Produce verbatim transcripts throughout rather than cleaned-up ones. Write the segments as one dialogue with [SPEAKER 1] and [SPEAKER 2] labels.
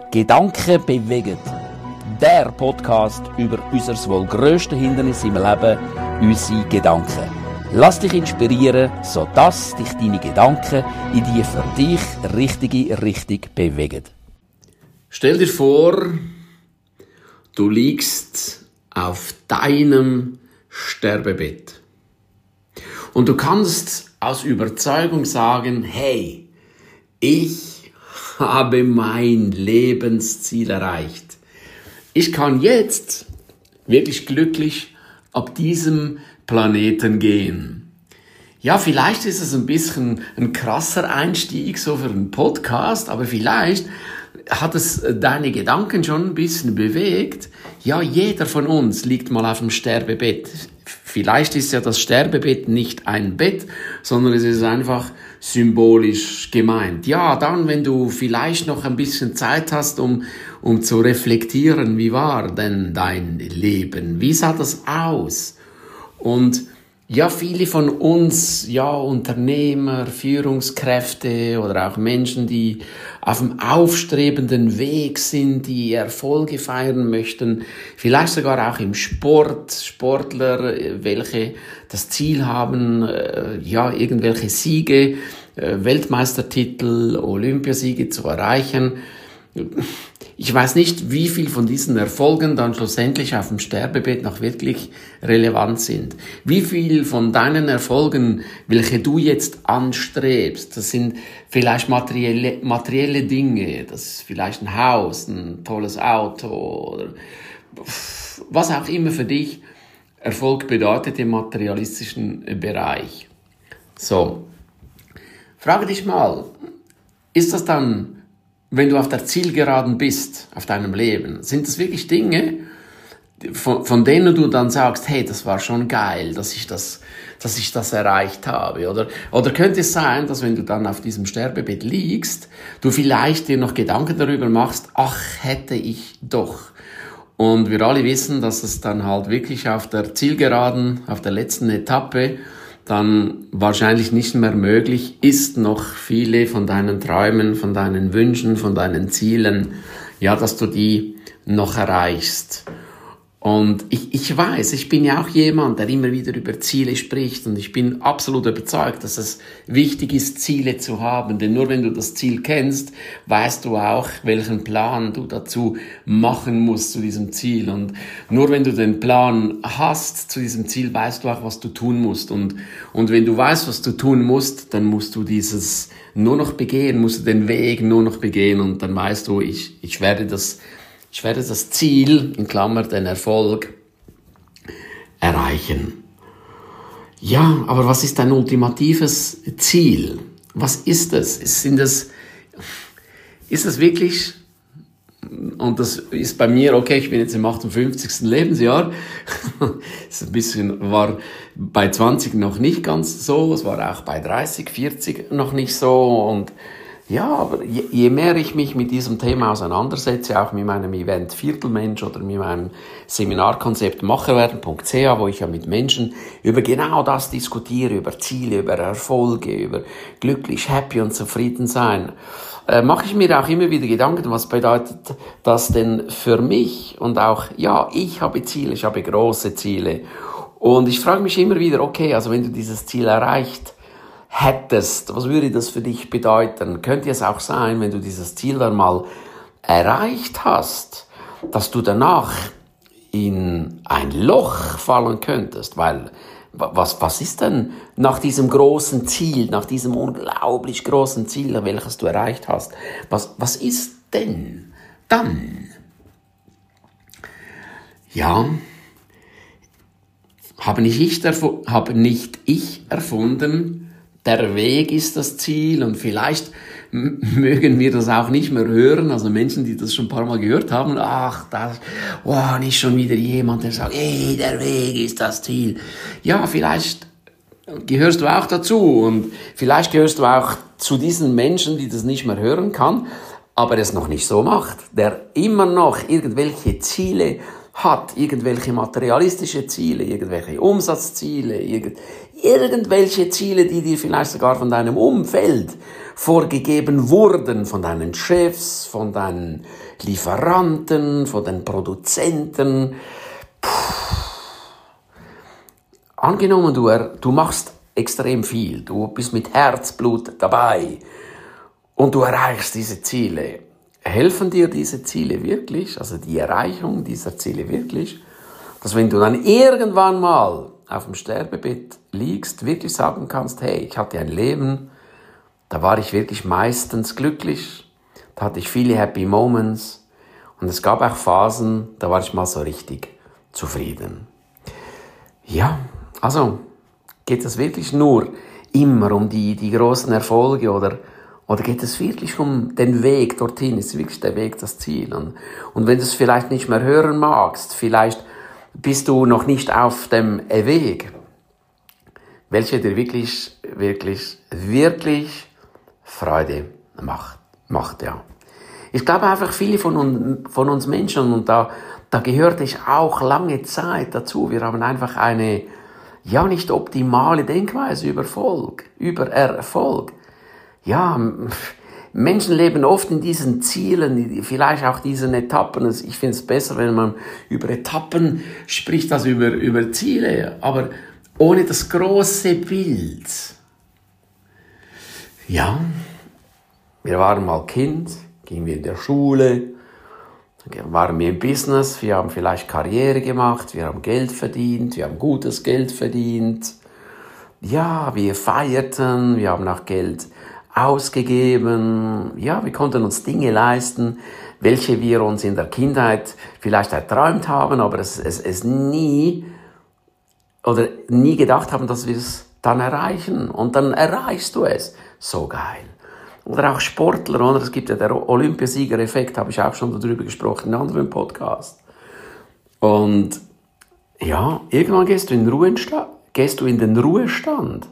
[SPEAKER 1] Gedanken bewegen. Der Podcast über unser wohl grösstes Hindernis im Leben, unsere Gedanken. Lass dich inspirieren, sodass dich deine Gedanken in die für dich richtige Richtung bewegen.
[SPEAKER 2] Stell dir vor, du liegst auf deinem Sterbebett. Und du kannst aus Überzeugung sagen, hey, ich habe mein Lebensziel erreicht. Ich kann jetzt wirklich glücklich ab diesem Planeten gehen. Ja, vielleicht ist es ein bisschen ein krasser Einstieg so für einen Podcast, aber vielleicht hat es deine Gedanken schon ein bisschen bewegt. Ja, jeder von uns liegt mal auf dem Sterbebett. Vielleicht ist ja das Sterbebett nicht ein Bett, sondern es ist einfach symbolisch gemeint. Ja, dann, wenn du vielleicht noch ein bisschen Zeit hast, um, um zu reflektieren, wie war denn dein Leben? Wie sah das aus? Und ja, viele von uns, ja, Unternehmer, Führungskräfte oder auch Menschen, die auf dem aufstrebenden Weg sind, die Erfolge feiern möchten, vielleicht sogar auch im Sport, Sportler, welche das Ziel haben, ja, irgendwelche Siege, Weltmeistertitel, Olympiasiege zu erreichen. Ich weiß nicht, wie viel von diesen Erfolgen dann schlussendlich auf dem Sterbebett noch wirklich relevant sind. Wie viel von deinen Erfolgen, welche du jetzt anstrebst, das sind vielleicht materielle, materielle Dinge, das ist vielleicht ein Haus, ein tolles Auto oder was auch immer für dich Erfolg bedeutet im materialistischen Bereich. So, frage dich mal, ist das dann, wenn du auf der Zielgeraden bist, auf deinem Leben, sind das wirklich Dinge, von, von denen du dann sagst, hey, das war schon geil, dass ich das, dass ich das erreicht habe, oder? Oder könnte es sein, dass wenn du dann auf diesem Sterbebett liegst, du vielleicht dir noch Gedanken darüber machst, ach, hätte ich doch. Und wir alle wissen, dass es dann halt wirklich auf der Zielgeraden, auf der letzten Etappe, dann wahrscheinlich nicht mehr möglich ist, noch viele von deinen Träumen, von deinen Wünschen, von deinen Zielen, ja, dass du die noch erreichst. Und ich, ich weiß, ich bin ja auch jemand, der immer wieder über Ziele spricht und ich bin absolut überzeugt, dass es wichtig ist, Ziele zu haben, denn nur wenn du das Ziel kennst, weißt du auch, welchen Plan du dazu machen musst zu diesem Ziel und nur wenn du den Plan hast zu diesem Ziel, weißt du auch, was du tun musst und, und wenn du weißt, was du tun musst, dann musst du dieses nur noch begehen, musst du den Weg nur noch begehen und dann weißt du, ich, ich werde das Ich werde das Ziel, in Klammer den Erfolg, erreichen. Ja, aber was ist ein ultimatives Ziel? Was ist es? Sind es, ist es wirklich, und das ist bei mir, okay, ich bin jetzt im achtundfünfzigsten Lebensjahr, ist ein bisschen, war bei zwanzig noch nicht ganz so, es war auch bei dreißig, vierzig noch nicht so und ja, aber je, je mehr ich mich mit diesem Thema auseinandersetze, auch mit meinem Event Viertelmensch oder mit meinem Seminarkonzept macherwerden punkt c h, wo ich ja mit Menschen über genau das diskutiere, über Ziele, über Erfolge, über glücklich, happy und zufrieden sein, äh, mache ich mir auch immer wieder Gedanken, was bedeutet das denn für mich? Und auch, ja, ich habe Ziele, ich habe große Ziele. Und ich frage mich immer wieder, okay, also wenn du dieses Ziel erreicht hättest, was würde das für dich bedeuten? Könnte es auch sein, wenn du dieses Ziel dann mal erreicht hast, dass du danach in ein Loch fallen könntest? Weil, was, was ist denn nach diesem großen Ziel, nach diesem unglaublich großen Ziel, welches du erreicht hast? Was, was ist denn dann? Ja, habe nicht ich, erfu- habe nicht ich erfunden, der Weg ist das Ziel und vielleicht m- mögen wir das auch nicht mehr hören, also Menschen, die das schon ein paar Mal gehört haben, ach, das, oh, nicht schon wieder jemand, der sagt, ey, der Weg ist das Ziel. Ja, vielleicht gehörst du auch dazu und vielleicht gehörst du auch zu diesen Menschen, die das nicht mehr hören kann, aber es noch nicht so macht, der immer noch irgendwelche Ziele hat, irgendwelche materialistische Ziele, irgendwelche Umsatzziele, irgend, irgendwelche Ziele, die dir vielleicht sogar von deinem Umfeld vorgegeben wurden, von deinen Chefs, von deinen Lieferanten, von den Produzenten. Puh. Angenommen, du, du machst extrem viel, du bist mit Herzblut dabei und du erreichst diese Ziele. Helfen dir diese Ziele wirklich, also die Erreichung dieser Ziele wirklich, dass wenn du dann irgendwann mal auf dem Sterbebett liegst, wirklich sagen kannst, hey, ich hatte ein Leben, da war ich wirklich meistens glücklich, da hatte ich viele Happy Moments und es gab auch Phasen, da war ich mal so richtig zufrieden. Ja, also geht es wirklich nur immer um die, die großen Erfolge oder Oder geht es wirklich um den Weg dorthin? Ist wirklich der Weg das Ziel? Und, und wenn du es vielleicht nicht mehr hören magst, vielleicht bist du noch nicht auf dem Weg, welcher dir wirklich, wirklich, wirklich Freude macht, macht, ja. Ich glaube einfach viele von uns, von uns Menschen, und da, da gehörte ich auch lange Zeit dazu, wir haben einfach eine, ja, nicht optimale Denkweise über Erfolg, über Erfolg. Ja, Menschen leben oft in diesen Zielen, vielleicht auch diesen Etappen. Ich finde es besser, wenn man über Etappen spricht, als über, über Ziele, aber ohne das große Bild. Ja, wir waren mal Kind, gingen wir in der Schule, waren wir im Business, wir haben vielleicht Karriere gemacht, wir haben Geld verdient, wir haben gutes Geld verdient. Ja, wir feierten, wir haben auch Geld ausgegeben, ja, wir konnten uns Dinge leisten, welche wir uns in der Kindheit vielleicht erträumt haben, aber es, es, es nie oder nie gedacht haben, dass wir es dann erreichen. Und dann erreichst du es. So geil. Oder auch Sportler, oder? Es gibt ja den Olympiasieger-Effekt, habe ich auch schon darüber gesprochen in einem anderen Podcast. Und ja, irgendwann gehst du in den Ruhestand, gehst du in den Ruhestand.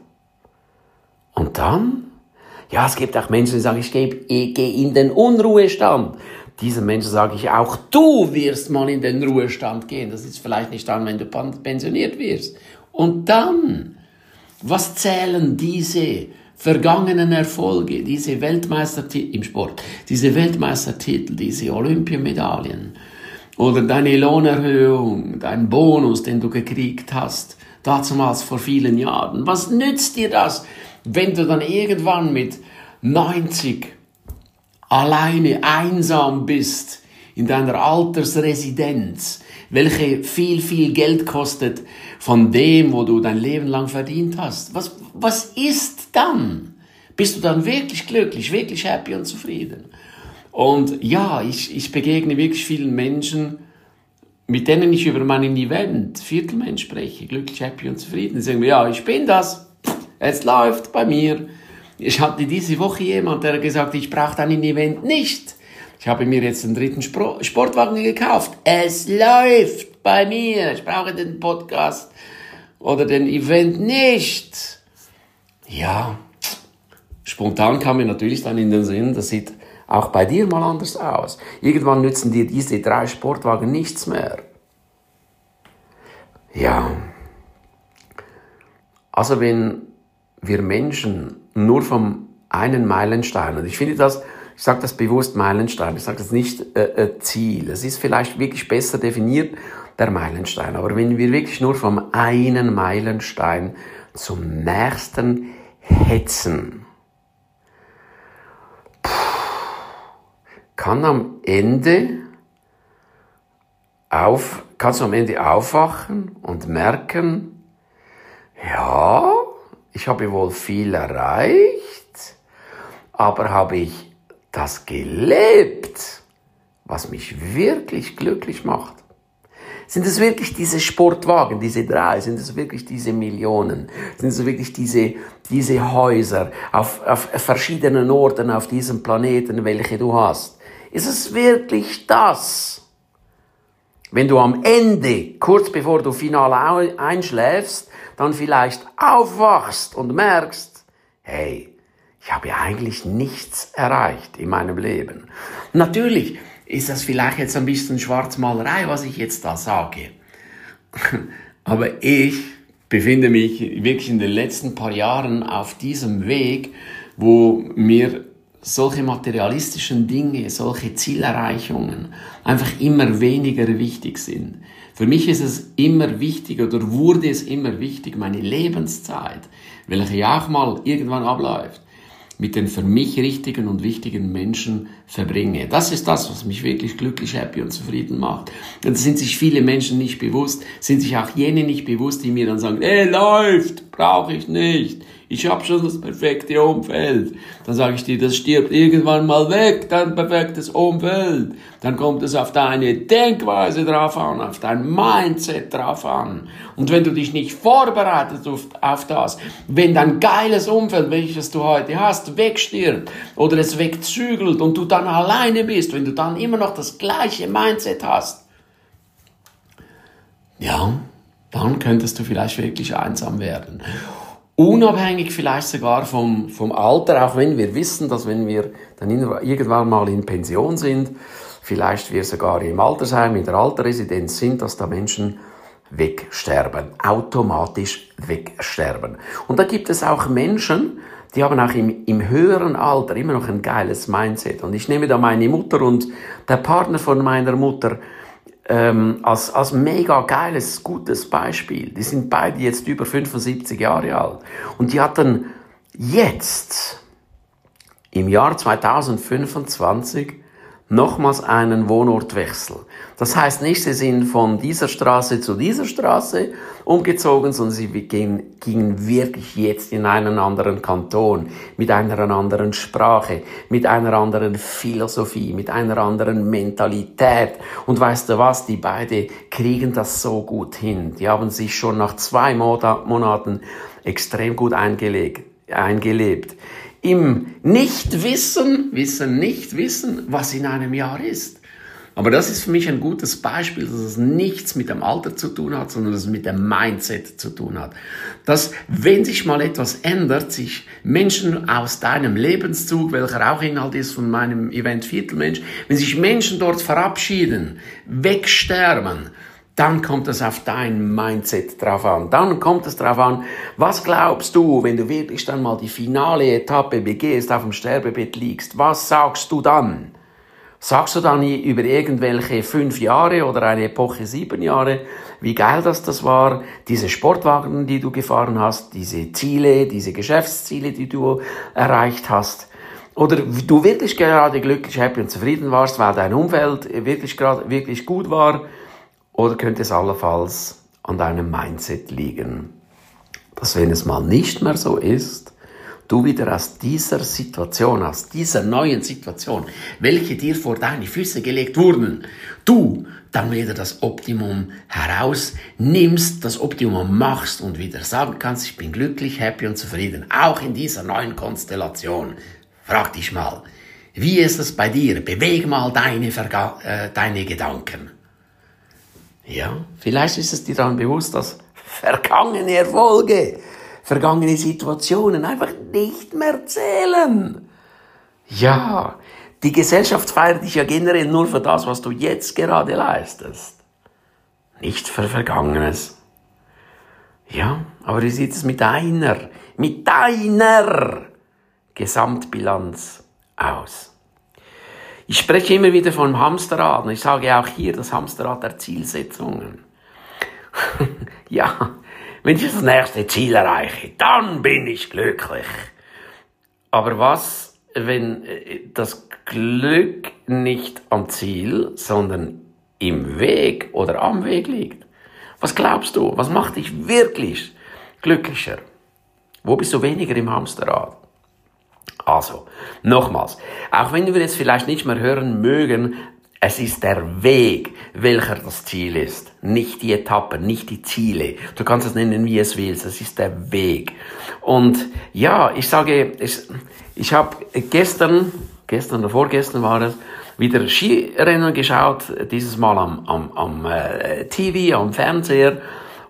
[SPEAKER 2] Und dann? Ja, es gibt auch Menschen, die sagen, ich gehe, ich gehe in den Unruhestand. Diesen Menschen sage ich, auch du wirst mal in den Ruhestand gehen. Das ist vielleicht nicht dann, wenn du pensioniert wirst. Und dann, was zählen diese vergangenen Erfolge, diese Weltmeistertitel im Sport, diese Weltmeistertitel, diese Olympiamedaillen oder deine Lohnerhöhung, dein Bonus, den du gekriegt hast, damals vor vielen Jahren. Was nützt dir das, wenn du dann irgendwann mit neunzig alleine einsam bist in deiner Altersresidenz, welche viel, viel Geld kostet von dem, wo du dein Leben lang verdient hast? Was, was ist dann? Bist du dann wirklich glücklich, wirklich happy und zufrieden? Und ja, ich, ich begegne wirklich vielen Menschen, mit denen ich über meinen Event Viertelmensch spreche, glücklich, happy und zufrieden. Die sagen mir, ja, ich bin das. Es läuft bei mir. Ich hatte diese Woche jemand, der gesagt hat, ich brauche dein Event nicht. Ich habe mir jetzt den dritten Spro- Sportwagen gekauft. Es läuft bei mir. Ich brauche den Podcast oder den Event nicht. Ja, spontan kam mir natürlich dann in den Sinn, das sieht auch bei dir mal anders aus. Irgendwann nützen dir diese drei Sportwagen nichts mehr. Ja, also wenn wir Menschen nur vom einen Meilenstein, und ich finde das, ich sage das bewusst Meilenstein, ich sage das nicht äh, äh, Ziel, es ist vielleicht wirklich besser definiert, der Meilenstein, aber wenn wir wirklich nur vom einen Meilenstein zum nächsten hetzen, kann am Ende auf, kannst du am Ende aufwachen und merken, ja, ich habe wohl viel erreicht, aber habe ich das gelebt, was mich wirklich glücklich macht? Sind es wirklich diese Sportwagen, diese drei? Sind es wirklich diese Millionen? Sind es wirklich diese, diese Häuser auf, auf verschiedenen Orten auf diesem Planeten, welche du hast? Ist es wirklich das? Wenn du am Ende, kurz bevor du final einschläfst, dann vielleicht aufwachst und merkst, hey, ich habe ja eigentlich nichts erreicht in meinem Leben. Natürlich, ist das vielleicht jetzt ein bisschen Schwarzmalerei, was ich jetzt da sage. Aber ich befinde mich wirklich in den letzten paar Jahren auf diesem Weg, wo mir solche materialistischen Dinge, solche Zielerreichungen einfach immer weniger wichtig sind. Für mich ist es immer wichtig oder wurde es immer wichtig, meine Lebenszeit, welche ja auch mal irgendwann abläuft, mit den für mich richtigen und wichtigen Menschen verbringe. Das ist das, was mich wirklich glücklich, happy und zufrieden macht. Und das sind sich viele Menschen nicht bewusst, sind sich auch jene nicht bewusst, die mir dann sagen, ey, läuft, brauche ich nicht. Ich habe schon das perfekte Umfeld. Dann sage ich dir, das stirbt irgendwann mal weg, dein perfektes Umfeld. Dann kommt es auf deine Denkweise drauf an, auf dein Mindset drauf an. Und wenn du dich nicht vorbereitest auf, auf das, wenn dein geiles Umfeld, welches du heute hast, wegstirbt oder es wegzügelt und du dann alleine bist, wenn du dann immer noch das gleiche Mindset hast, ja, dann könntest du vielleicht wirklich einsam werden. Unabhängig vielleicht sogar vom, vom Alter, auch wenn wir wissen, dass wenn wir dann irgendwann mal in Pension sind, vielleicht wir sogar im Altersheim, in der Altersresidenz sind, dass da Menschen wegsterben, automatisch wegsterben. Und da gibt es auch Menschen, die haben auch im, im höheren Alter immer noch ein geiles Mindset. Und ich nehme da meine Mutter und der Partner von meiner Mutter Ähm, als, als mega geiles, gutes Beispiel. Die sind beide jetzt über fünfundsiebzig Jahre alt. Und die hatten jetzt, im Jahr zweitausendfünfundzwanzig, nochmals einen Wohnortwechsel. Das heißt nicht, sie sind von dieser Straße zu dieser Straße umgezogen, sondern sie gingen, gingen wirklich jetzt in einen anderen Kanton, mit einer anderen Sprache, mit einer anderen Philosophie, mit einer anderen Mentalität. Und weißt du was, die beide kriegen das so gut hin. Die haben sich schon nach zwei Monaten extrem gut eingelegt, eingelebt. Im Nichtwissen, Wissen, Nichtwissen, was in einem Jahr ist. Aber das ist für mich ein gutes Beispiel, dass es nichts mit dem Alter zu tun hat, sondern dass es mit dem Mindset zu tun hat. Dass, wenn sich mal etwas ändert, sich Menschen aus deinem Lebenszug, welcher auch Inhalt ist von meinem Event Viertelmensch, wenn sich Menschen dort verabschieden, wegsterben, dann kommt es auf dein Mindset drauf an. Dann kommt es drauf an, was glaubst du, wenn du wirklich dann mal die finale Etappe begehst, auf dem Sterbebett liegst, was sagst du dann? Sagst du dann über irgendwelche fünf Jahre oder eine Epoche sieben Jahre, wie geil das das war, diese Sportwagen, die du gefahren hast, diese Ziele, diese Geschäftsziele, die du erreicht hast? Oder du wirklich gerade glücklich, happy und zufrieden warst, weil dein Umfeld wirklich gerade wirklich gut war? Oder könnte es allenfalls an deinem Mindset liegen, dass wenn es mal nicht mehr so ist, du wieder aus dieser Situation, aus dieser neuen Situation, welche dir vor deine Füße gelegt wurden, du dann wieder das Optimum herausnimmst, das Optimum machst und wieder sagen kannst, ich bin glücklich, happy und zufrieden, auch in dieser neuen Konstellation. Frag dich mal, wie ist es bei dir? Beweg mal deine, Verga- äh, deine Gedanken. Ja, vielleicht ist es dir dann bewusst, dass vergangene Erfolge, vergangene Situationen einfach nicht mehr zählen. Ja, die Gesellschaft feiert dich ja generell nur für das, was du jetzt gerade leistest. Nicht für Vergangenes. Ja, aber wie sieht es mit deiner, mit deiner Gesamtbilanz aus? Ich spreche immer wieder vom Hamsterrad und ich sage auch hier das Hamsterrad der Zielsetzungen. Ja, wenn ich das nächste Ziel erreiche, dann bin ich glücklich. Aber was, wenn das Glück nicht am Ziel, sondern im Weg oder am Weg liegt? Was glaubst du? Was macht dich wirklich glücklicher? Wo bist du weniger im Hamsterrad? Also, nochmals, auch wenn wir es vielleicht nicht mehr hören mögen, es ist der Weg, welcher das Ziel ist. Nicht die Etappen, nicht die Ziele. Du kannst es nennen, wie es willst. Es ist der Weg. Und ja, ich sage, ich, ich habe gestern, gestern oder vorgestern war es, wieder Skirennen geschaut, dieses Mal am, am, am äh, T V, am Fernseher.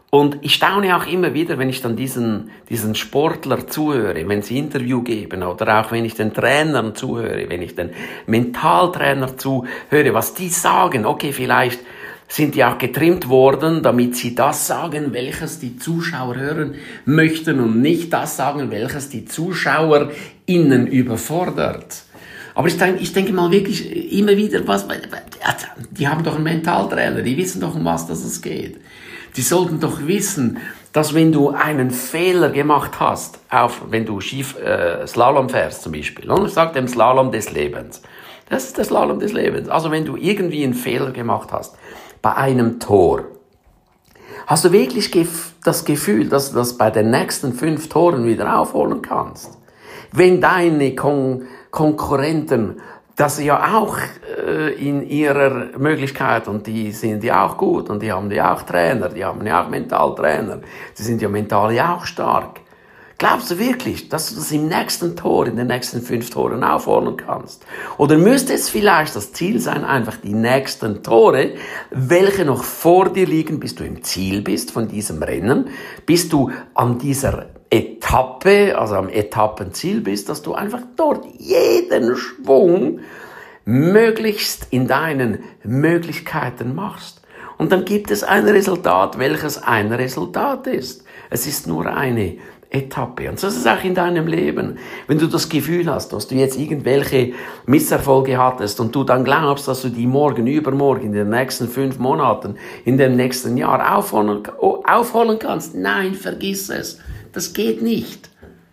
[SPEAKER 2] Und ich staune auch immer wieder, wenn ich dann diesen, diesen Sportler zuhöre, wenn sie Interview geben oder auch wenn ich den Trainern zuhöre, wenn ich den Mentaltrainer zuhöre, was die sagen. Okay, vielleicht sind die auch getrimmt worden, damit sie das sagen, welches die Zuschauer hören möchten und nicht das sagen, welches die Zuschauer innen überfordert. Aber ich denke, ich denke mal wirklich immer wieder, was, die haben doch einen Mentaltrainer, die wissen doch, um was das es geht. Die sollten doch wissen, dass wenn du einen Fehler gemacht hast, auf, wenn du Skif, äh, Slalom fährst zum Beispiel, und ich sage dem Slalom des Lebens, das ist der Slalom des Lebens, also wenn du irgendwie einen Fehler gemacht hast, bei einem Tor, hast du wirklich gef- das Gefühl, dass du das bei den nächsten fünf Toren wieder aufholen kannst? Wenn deine Kon- Konkurrenten das ja auch äh, in ihrer Möglichkeit, und die sind ja auch gut, und die haben ja auch Trainer, die haben ja auch Mentaltrainer, die sind ja mental ja auch stark. Glaubst du wirklich, dass du das im nächsten Tor, in den nächsten fünf Toren aufholen kannst? Oder müsste es vielleicht das Ziel sein, einfach die nächsten Tore, welche noch vor dir liegen, bis du im Ziel bist von diesem Rennen, bis du an dieser Etappe, also am Etappenziel bist, dass du einfach dort jeden Schwung möglichst in deinen Möglichkeiten machst. Und dann gibt es ein Resultat, welches ein Resultat ist. Es ist nur eine Etappe. Und so ist es auch in deinem Leben. Wenn du das Gefühl hast, dass du jetzt irgendwelche Misserfolge hattest und du dann glaubst, dass du die morgen, übermorgen, in den nächsten fünf Monaten, in dem nächsten Jahr aufholen, aufholen kannst, nein, vergiss es. Das geht nicht.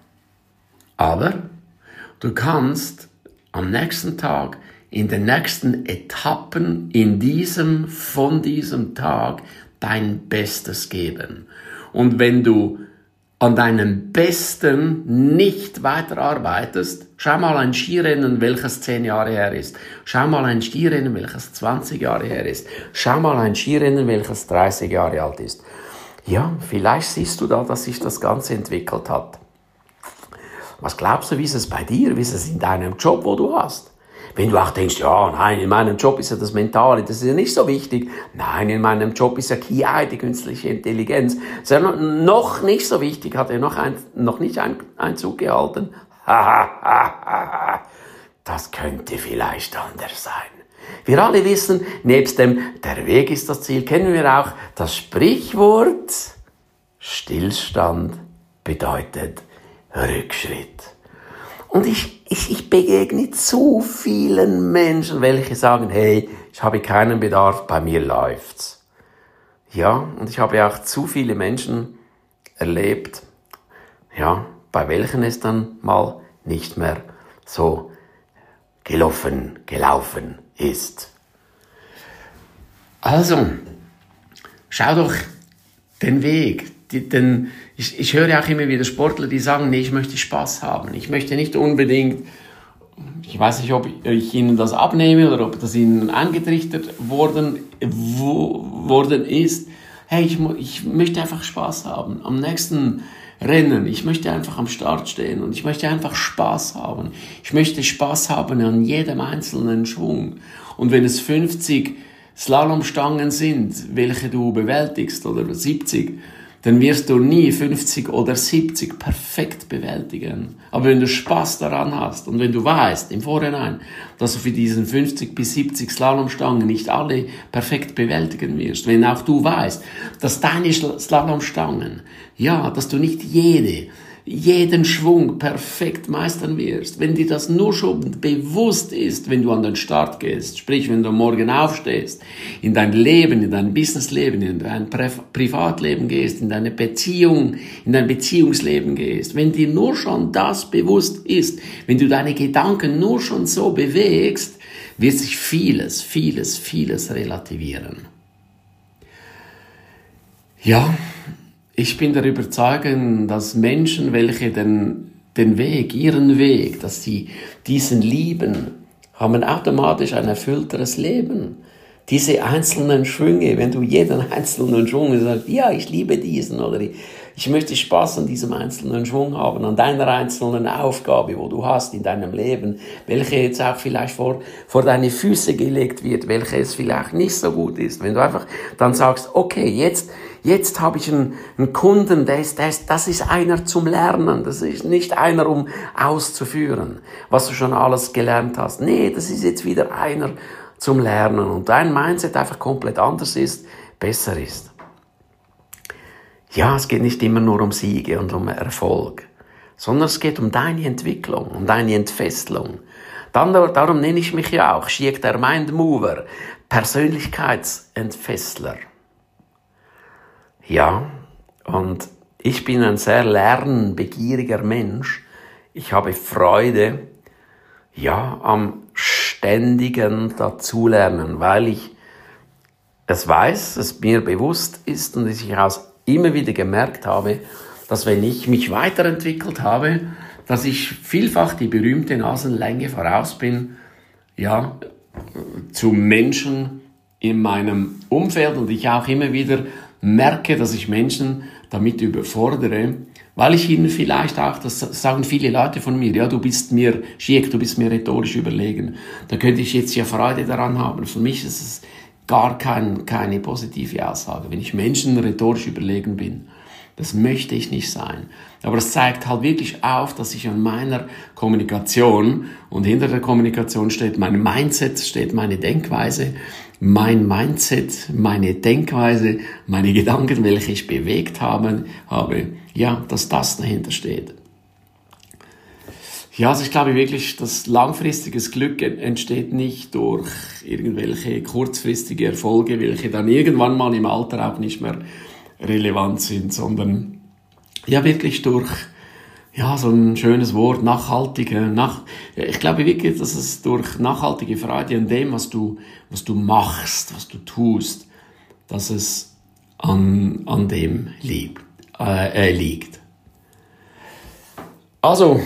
[SPEAKER 2] Aber du kannst am nächsten Tag, in den nächsten Etappen, in diesem, von diesem Tag, dein Bestes geben. Und wenn du an deinem Besten nicht weiterarbeitest, schau mal ein Skirennen, welches zehn Jahre her ist. Schau mal ein Skirennen, welches zwanzig Jahre her ist. Schau mal ein Skirennen, welches dreißig Jahre alt ist. Ja, vielleicht siehst du da, dass sich das Ganze entwickelt hat. Was glaubst du, wie ist es bei dir? Wie ist es in deinem Job, wo du hast? Wenn du auch denkst, ja, nein, in meinem Job ist ja das Mentale, das ist ja nicht so wichtig. Nein, in meinem Job ist ja K I, die künstliche Intelligenz. Das ist ja noch nicht so wichtig, hat ja noch, ein, noch nicht ein, Einzug gehalten. Das könnte vielleicht anders sein. Wir alle wissen, nebst dem, der Weg ist das Ziel, kennen wir auch das Sprichwort, Stillstand bedeutet Rückschritt. Und ich, ich, ich begegne zu vielen Menschen, welche sagen, hey, ich habe keinen Bedarf, bei mir läuft's. Ja, und ich habe auch zu viele Menschen erlebt, ja, bei welchen es dann mal nicht mehr so gelaufen, gelaufen ist. Also, schau doch den Weg, die, den, ich, ich höre auch immer wieder Sportler, die sagen, nee, ich möchte Spaß haben. Ich möchte nicht unbedingt, ich weiß nicht, ob ich ihnen das abnehme oder ob das ihnen angetrichtert worden, wo, worden ist. Hey, ich, ich möchte einfach Spaß haben. Am nächsten Rennen, ich möchte einfach am Start stehen und ich möchte einfach Spaß haben. Ich möchte Spaß haben an jedem einzelnen Schwung. Und wenn es fünfzig Slalomstangen sind, welche du bewältigst, oder siebzig, dann wirst du nie fünfzig oder siebzig perfekt bewältigen. Aber wenn du Spaß daran hast und wenn du weißt im Vorhinein, dass du für diesen fünfzig bis siebzig Slalomstangen nicht alle perfekt bewältigen wirst, wenn auch du weißt, dass deine Slalomstangen, ja, dass du nicht jede, jeden Schwung perfekt meistern wirst, wenn dir das nur schon bewusst ist, wenn du an den Start gehst, sprich, wenn du morgen aufstehst, in dein Leben, in dein Businessleben, in dein Privatleben gehst, in deine Beziehung, in dein Beziehungsleben gehst, wenn dir nur schon das bewusst ist, wenn du deine Gedanken nur schon so bewegst, wird sich vieles, vieles, vieles relativieren. Ja, ich bin der Überzeugung, dass Menschen, welche den, den Weg, ihren Weg, dass sie diesen lieben, haben automatisch ein erfüllteres Leben. Diese einzelnen Schwünge, wenn du jeden einzelnen Schwung sagst, ja, ich liebe diesen, oder ich, ich möchte Spaß an diesem einzelnen Schwung haben, an deiner einzelnen Aufgabe, wo du hast in deinem Leben, welche jetzt auch vielleicht vor, vor deine Füße gelegt wird, welche es vielleicht nicht so gut ist. Wenn du einfach dann sagst, okay, jetzt, jetzt habe ich einen, einen Kunden, der ist, der ist, das ist einer zum Lernen, das ist nicht einer, um auszuführen, was du schon alles gelernt hast. Nee, das ist jetzt wieder einer zum Lernen und dein Mindset einfach komplett anders ist, besser ist. Ja, es geht nicht immer nur um Siege und um Erfolg, sondern es geht um deine Entwicklung, um deine Entfesselung. Dann, darum nenne ich mich ja auch Schick der Mind Mover, Persönlichkeitsentfessler. Ja, und ich bin ein sehr lernbegieriger Mensch. Ich habe Freude, ja, am ständigen Dazulernen, weil ich es weiß, es mir bewusst ist und ich auch immer wieder gemerkt habe, dass wenn ich mich weiterentwickelt habe, dass ich vielfach die berühmte Nasenlänge voraus bin, ja, zu Menschen in meinem Umfeld und ich auch immer wieder merke, dass ich Menschen damit überfordere, weil ich ihnen vielleicht auch, das sagen viele Leute von mir, ja, du bist mir schick, du bist mir rhetorisch überlegen. Da könnte ich jetzt ja Freude daran haben. Für mich ist es gar kein, keine positive Aussage, wenn ich Menschen rhetorisch überlegen bin. Das möchte ich nicht sein. Aber es zeigt halt wirklich auf, dass ich an meiner Kommunikation und hinter der Kommunikation steht mein Mindset, steht meine Denkweise, mein Mindset, meine Denkweise, meine Gedanken, welche ich bewegt habe, habe, ja, dass das dahinter steht. Ja, also ich glaube wirklich, dass langfristiges Glück entsteht nicht durch irgendwelche kurzfristige Erfolge, welche dann irgendwann mal im Alter auch nicht mehr relevant sind, sondern ja wirklich durch, ja, so ein schönes Wort, nachhaltige, nach, ich glaube wirklich, dass es durch nachhaltige Freude an dem, was du, was du machst, was du tust, dass es an, an dem liegt, äh, liegt. Also,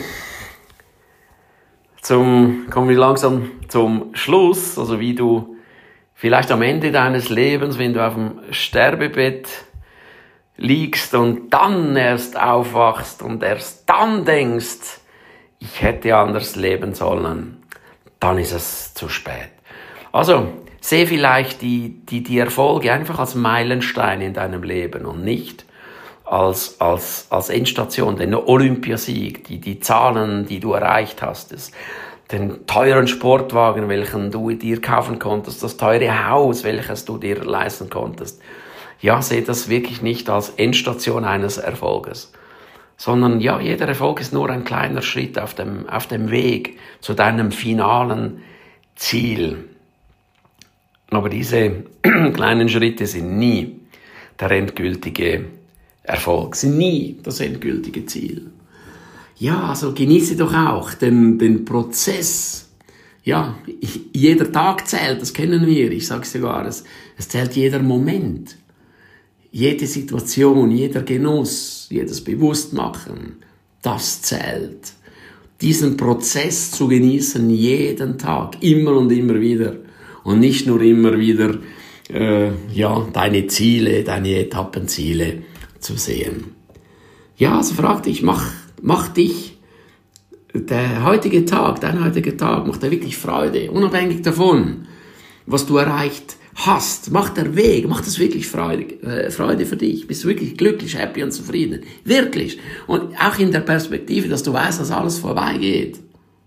[SPEAKER 2] zum, kommen wir langsam zum Schluss, also wie du vielleicht am Ende deines Lebens, wenn du auf dem Sterbebett liegst und dann erst aufwachst und erst dann denkst, ich hätte anders leben sollen, dann ist es zu spät. Also, sehe vielleicht die, die, die Erfolge einfach als Meilenstein in deinem Leben und nicht als, als, als Endstation, den Olympiasieg, die, die Zahlen, die du erreicht hast, das, den teuren Sportwagen, welchen du dir kaufen konntest, das teure Haus, welches du dir leisten konntest. Ja, sehe das wirklich nicht als Endstation eines Erfolges, sondern ja, jeder Erfolg ist nur ein kleiner Schritt auf dem, auf dem Weg zu deinem finalen Ziel. Aber diese kleinen Schritte sind nie der endgültige Erfolg, sind nie das endgültige Ziel. Ja, also genieße doch auch den, den Prozess. Ja, ich, jeder Tag zählt, das kennen wir, ich sage es sogar, es, es zählt jeder Moment. Jede Situation, jeder Genuss, jedes Bewusstmachen, das zählt. Diesen Prozess zu genießen, jeden Tag, immer und immer wieder. Und nicht nur immer wieder, äh, ja, deine Ziele, deine Etappenziele zu sehen. Ja, also frag dich, mach, mach dich, der heutige Tag, dein heutiger Tag, macht dir wirklich Freude, unabhängig davon, was du erreicht hast. Macht der Weg, macht es wirklich Freude, äh, Freude für dich. Bist du wirklich glücklich, happy und zufrieden. Wirklich. Und auch in der Perspektive, dass du weißt, dass alles vorbeigeht.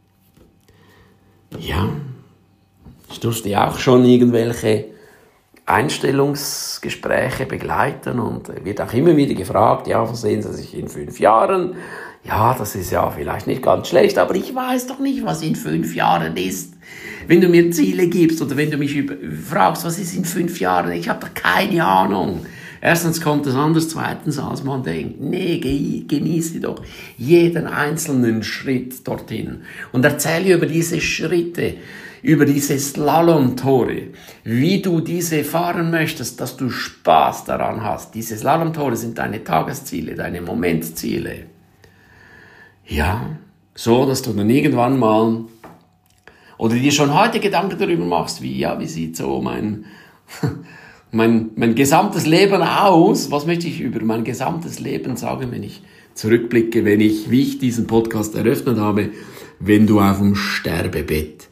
[SPEAKER 2] Ja. Ich durfte auch schon irgendwelche Einstellungsgespräche begleiten und wird auch immer wieder gefragt, ja, wo sehen Sie sich in fünf Jahren? Ja, das ist ja vielleicht nicht ganz schlecht, aber ich weiß doch nicht, was in fünf Jahren ist. Wenn du mir Ziele gibst oder wenn du mich über- fragst, was ist in fünf Jahren, ich habe doch keine Ahnung. Erstens kommt es anders, zweitens, als man denkt. Nee, ge- genieße doch jeden einzelnen Schritt dorthin und erzähle über diese Schritte, über diese Slalomtore, wie du diese fahren möchtest, dass du Spaß daran hast. Diese Slalomtore sind deine Tagesziele, deine Momentziele. Ja, so, dass du dann irgendwann mal, oder dir schon heute Gedanken darüber machst, wie, ja, wie sieht so mein, mein, mein gesamtes Leben aus? Was möchte ich über mein gesamtes Leben sagen, wenn ich zurückblicke, wenn ich, wie ich diesen Podcast eröffnet habe, wenn du auf dem Sterbebett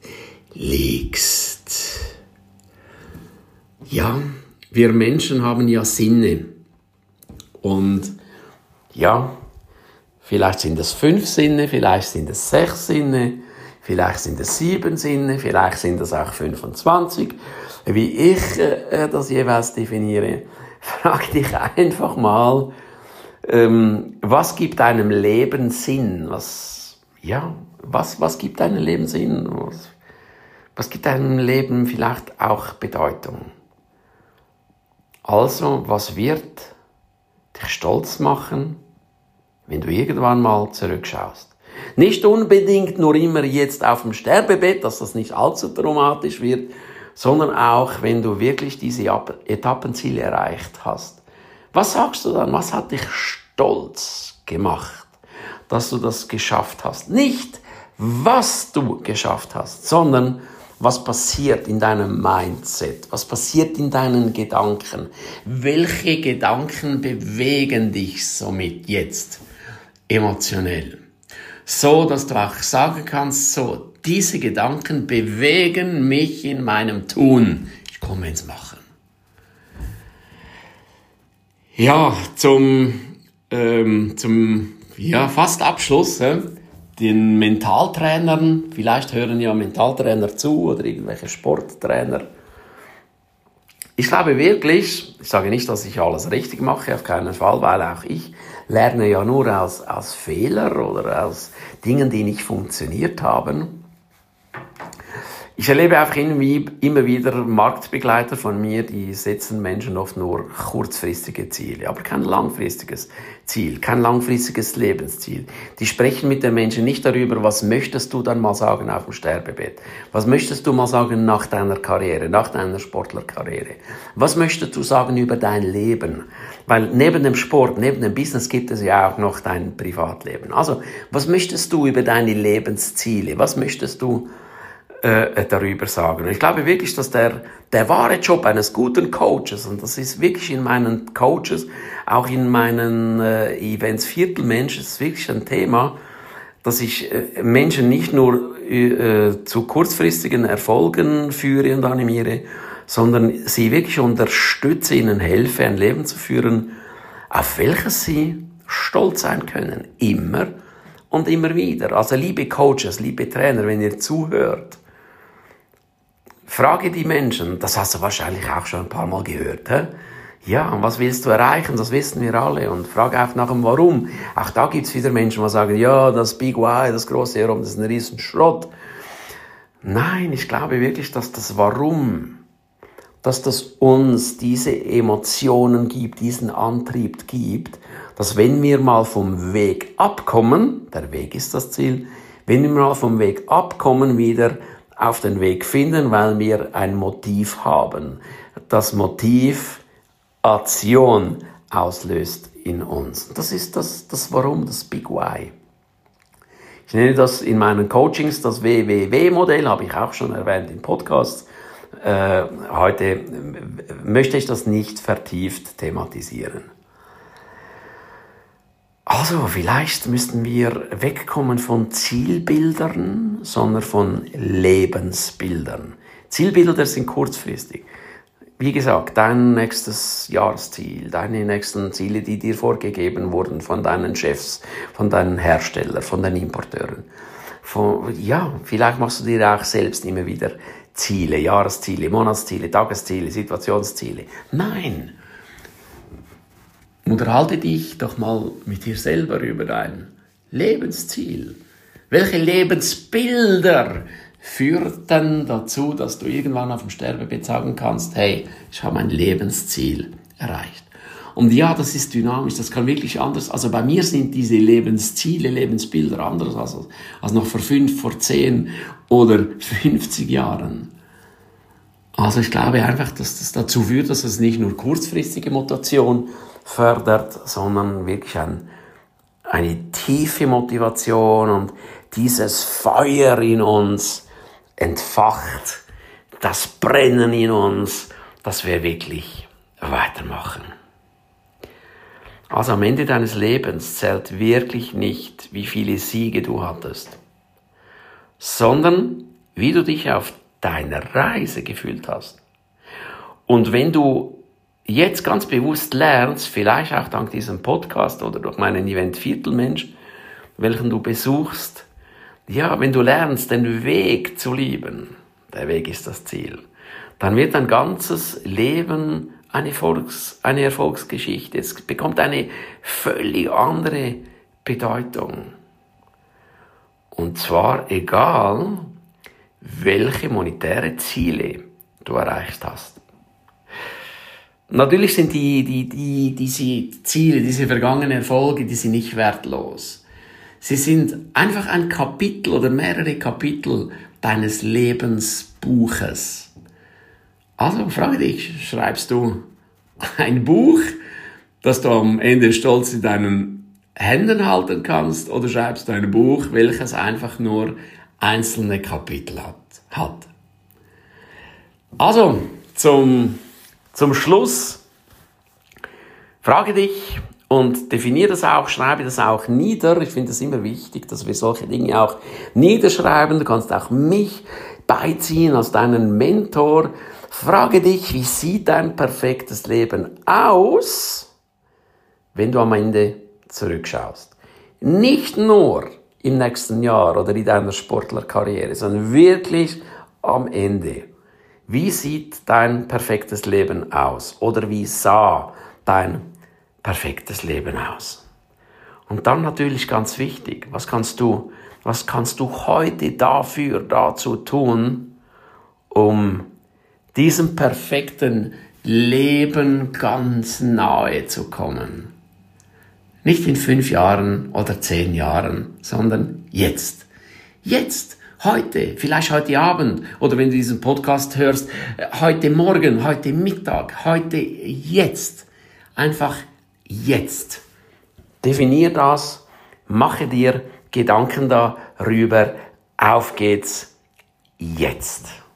[SPEAKER 2] liegst. Ja, wir Menschen haben ja Sinne. Und ja, vielleicht sind es fünf Sinne, vielleicht sind es sechs Sinne, vielleicht sind es sieben Sinne, vielleicht sind es auch fünfundzwanzig. Wie ich äh, das jeweils definiere, frag dich einfach mal, ähm, was gibt deinem Leben Sinn? Was, ja, was, was gibt deinem Leben Sinn? Was, was gibt deinem Leben vielleicht auch Bedeutung? Also, was wird dich stolz machen, wenn du irgendwann mal zurückschaust? Nicht unbedingt nur immer jetzt auf dem Sterbebett, dass das nicht allzu traumatisch wird, sondern auch, wenn du wirklich diese Etappenziele erreicht hast. Was sagst du dann? Was hat dich stolz gemacht, dass du das geschafft hast? Nicht, was du geschafft hast, sondern was passiert in deinem Mindset? Was passiert in deinen Gedanken? Welche Gedanken bewegen dich somit jetzt emotionell? So, dass du auch sagen kannst, so, diese Gedanken bewegen mich in meinem Tun. Ich komme ins Machen. Ja, zum, ähm, zum ja, fast Abschluss, äh, den Mentaltrainern, vielleicht hören ja Mentaltrainer zu oder irgendwelche Sporttrainer. Ich glaube wirklich, ich sage nicht, dass ich alles richtig mache, auf keinen Fall, weil auch ich lerne ja nur aus, aus Fehlern oder aus Dingen, die nicht funktioniert haben. Ich erlebe einfach irgendwie immer wieder Marktbegleiter von mir, die setzen Menschen oft nur kurzfristige Ziele, aber kein langfristiges Ziel, kein langfristiges Lebensziel. Die sprechen mit den Menschen nicht darüber, was möchtest du dann mal sagen auf dem Sterbebett? Was möchtest du mal sagen nach deiner Karriere, nach deiner Sportlerkarriere? Was möchtest du sagen über dein Leben? Weil neben dem Sport, neben dem Business gibt es ja auch noch dein Privatleben. Also, was möchtest du über deine Lebensziele? Was möchtest du Äh, darüber sagen. Und ich glaube wirklich, dass der, der wahre Job eines guten Coaches, und das ist wirklich in meinen Coaches, auch in meinen äh, Events Viertelmensch, ist wirklich ein Thema, dass ich äh, Menschen nicht nur äh, zu kurzfristigen Erfolgen führe und animiere, sondern sie wirklich unterstütze, ihnen helfe, ein Leben zu führen, auf welches sie stolz sein können. Immer und immer wieder. Also liebe Coaches, liebe Trainer, wenn ihr zuhört, frage die Menschen, das hast du wahrscheinlich auch schon ein paar Mal gehört, hä? Ja, und was willst du erreichen? Das wissen wir alle. Und frage auch nach dem Warum. Auch da gibt's wieder Menschen, die sagen, ja, das Big Why, das große Warum, das ist ein riesen Schrott. Nein, ich glaube wirklich, dass das Warum, dass das uns diese Emotionen gibt, diesen Antrieb gibt, dass wenn wir mal vom Weg abkommen, der Weg ist das Ziel, wenn wir mal vom Weg abkommen, wieder auf den Weg finden, weil wir ein Motiv haben. Das Motiv Aktion auslöst in uns. Das ist das, das Warum, das Big Why. Ich nenne das in meinen Coachings das W W W-Modell, habe ich auch schon erwähnt im Podcast. Äh, heute möchte ich das nicht vertieft thematisieren. Also, vielleicht müssten wir wegkommen von Zielbildern, sondern von Lebensbildern. Zielbilder sind kurzfristig. Wie gesagt, dein nächstes Jahresziel, deine nächsten Ziele, die dir vorgegeben wurden von deinen Chefs, von deinen Herstellern, von den Importeuren. Von, ja, vielleicht machst du dir auch selbst immer wieder Ziele, Jahresziele, Monatsziele, Tagesziele, Situationsziele. Nein! Unterhalte dich doch mal mit dir selber über dein Lebensziel. Welche Lebensbilder führten dazu, dass du irgendwann auf dem Sterbebett sagen kannst, hey, ich habe mein Lebensziel erreicht. Und ja, das ist dynamisch, das kann wirklich anders. Also bei mir sind diese Lebensziele, Lebensbilder anders als, als noch vor fünf, vor zehn oder fünfzig Jahren. Also ich glaube einfach, dass das dazu führt, dass es nicht nur kurzfristige Motivation fördert, sondern wirklich ein, eine tiefe Motivation und dieses Feuer in uns entfacht, das Brennen in uns, dass wir wirklich weitermachen. Also am Ende deines Lebens zählt wirklich nicht, wie viele Siege du hattest, sondern wie du dich auf deiner Reise gefühlt hast. Und wenn du jetzt ganz bewusst lernst, vielleicht auch dank diesem Podcast oder durch meinen Event Viertelmensch, welchen du besuchst, ja, wenn du lernst, den Weg zu lieben, der Weg ist das Ziel, dann wird dein ganzes Leben eine, Erfolgs-, eine Erfolgsgeschichte. Es bekommt eine völlig andere Bedeutung. Und zwar egal, welche monetäre Ziele du erreicht hast. Natürlich sind die, die, die, diese Ziele, diese vergangenen Erfolge, die sind nicht wertlos. Sie sind einfach ein Kapitel oder mehrere Kapitel deines Lebensbuches. Also frage dich, schreibst du ein Buch, das du am Ende stolz in deinen Händen halten kannst, oder schreibst du ein Buch, welches einfach nur einzelne Kapitel hat? hat. Also, zum, zum Schluss, frage dich und definiere das auch, schreibe das auch nieder. Ich finde es immer wichtig, dass wir solche Dinge auch niederschreiben. Du kannst auch mich beiziehen als deinen Mentor. Frage dich, wie sieht dein perfektes Leben aus, wenn du am Ende zurückschaust. Nicht nur im nächsten Jahr oder in deiner Sportlerkarriere, sondern wirklich am Ende. Wie sieht dein perfektes Leben aus? Oder wie sah dein perfektes Leben aus? Und dann natürlich ganz wichtig, was kannst du, was kannst du heute dafür, dazu tun, um diesem perfekten Leben ganz nahe zu kommen? Nicht in fünf Jahren oder zehn Jahren, sondern jetzt. Jetzt, heute, vielleicht heute Abend oder wenn du diesen Podcast hörst, heute Morgen, heute Mittag, heute jetzt. Einfach jetzt. Definier das, mache dir Gedanken darüber, auf geht's jetzt.